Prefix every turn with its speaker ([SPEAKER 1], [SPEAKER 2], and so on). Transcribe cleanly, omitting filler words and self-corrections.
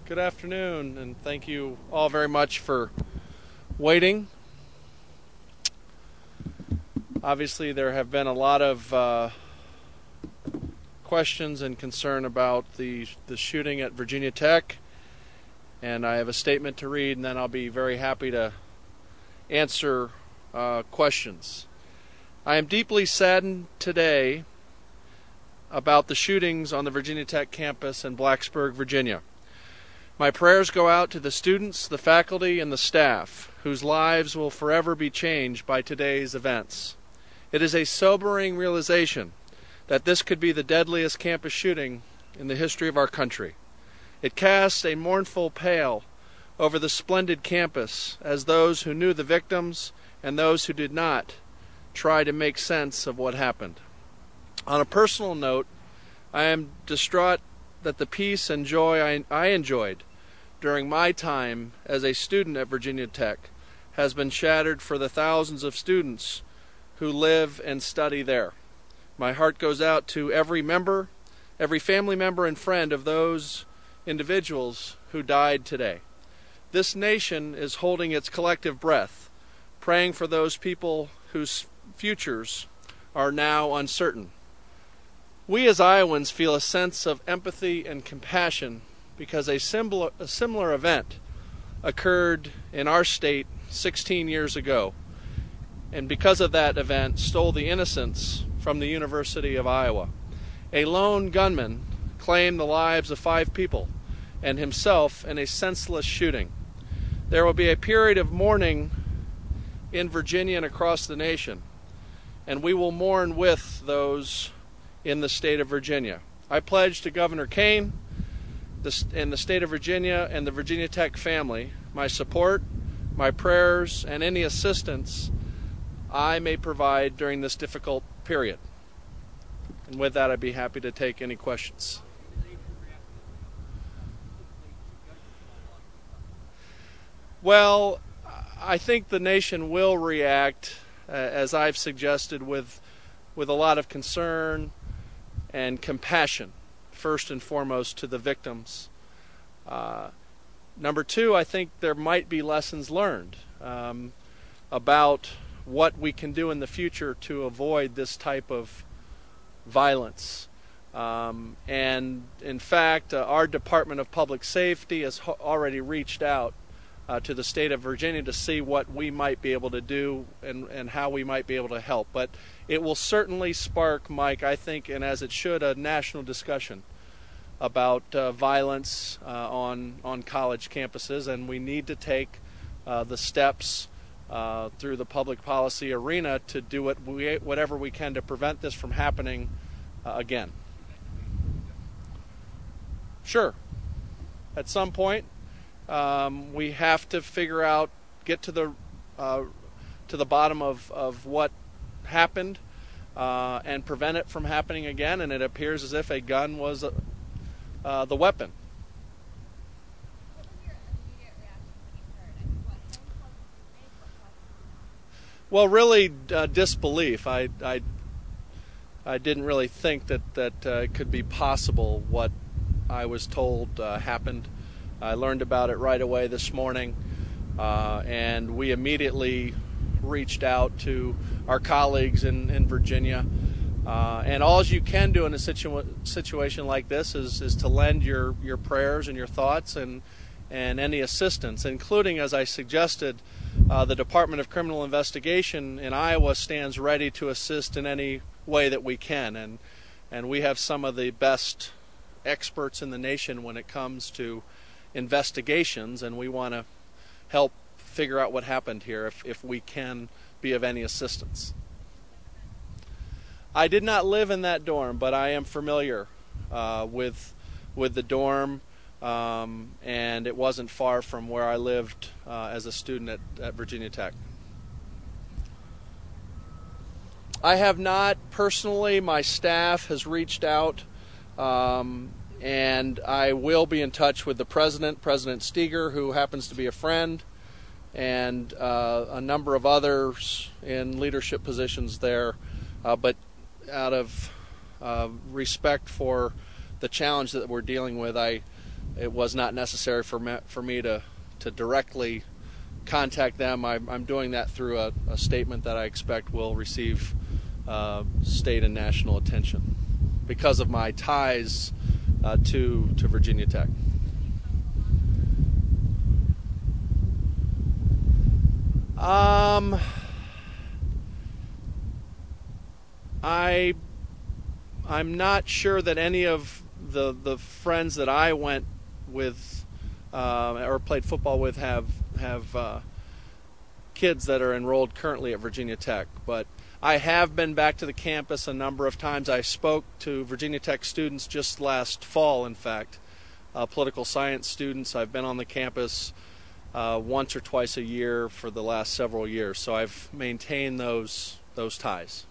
[SPEAKER 1] Good afternoon, and thank you all very much for waiting. Obviously, there have been a lot of questions and concern about the shooting at Virginia Tech, and I have a statement to read, and then I'll be very happy to answer questions. I am deeply saddened today about the shootings on the Virginia Tech campus in Blacksburg, Virginia. My prayers go out to the students, the faculty, and the staff, whose lives will forever be changed by today's events. It is a sobering realization that this could be the deadliest campus shooting in the history of our country. It casts a mournful pall over the splendid campus as those who knew the victims and those who did not try to make sense of what happened. On a personal note, I am distraught that the peace and joy I enjoyed during my time as a student at Virginia Tech has been shattered for the thousands of students who live and study there. My heart goes out to every family member and friend of those individuals who died today. This nation is holding its collective breath, praying for those people whose futures are now uncertain. We as Iowans feel a sense of empathy and compassion because a similar event occurred in our state 16 years ago, and because of that event stole the innocence from the University of Iowa. A lone gunman claimed the lives of 5 people and himself in a senseless shooting. There will be a period of mourning in Virginia and across the nation, and we will mourn with those in the state of Virginia. I pledge to Governor Kane and the state of Virginia and the Virginia Tech family my support, my prayers, and any assistance I may provide during this difficult period. And with that, I'd be happy to take any questions. Well, I think the nation will react, as I've suggested, with a lot of concern and compassion, first and foremost to the victims. Number 2, I think there might be lessons learned about what we can do in the future to avoid this type of violence. And in fact, our Department of Public Safety has already reached out to the state of Virginia to see what we might be able to do and how we might be able to help. But it will certainly spark, Mike, I think, and as it should, a national discussion about violence on college campuses, and we need to take the steps through the public policy arena to do whatever we can to prevent this from happening again. Sure. At some point, we have to figure out, get to the bottom of what happened and prevent it from happening again. And it appears as if a gun was the weapon. Well, really, disbelief. I didn't really think that it could be possible what I was told happened. I learned about it right away this morning, and we immediately reached out to our colleagues in Virginia. And all you can do in a situation like this is to lend your prayers and your thoughts and any assistance, including, as I suggested, the Department of Criminal Investigation in Iowa stands ready to assist in any way that we can. And we have some of the best experts in the nation when it comes to investigations, and we want to help figure out what happened here if we can be of any assistance. I did not live in that dorm, but I am familiar with the dorm, and it wasn't far from where I lived as a student at Virginia Tech. I have not personally. My staff has reached out, and I will be in touch with the President Steger, who happens to be a friend, and a number of others in leadership positions there. But out of respect for the challenge that we're dealing with, it was not necessary for me to directly contact them. I'm doing that through a statement that I expect will receive state and national attention because of my ties to Virginia Tech. I'm not sure that any of the friends that I went with or played football with have kids that are enrolled currently at Virginia Tech, but I have been back to the campus a number of times. I spoke to Virginia Tech students just last fall, in fact, political science students. I've been on the campus once or twice a year for the last several years, so I've maintained those ties.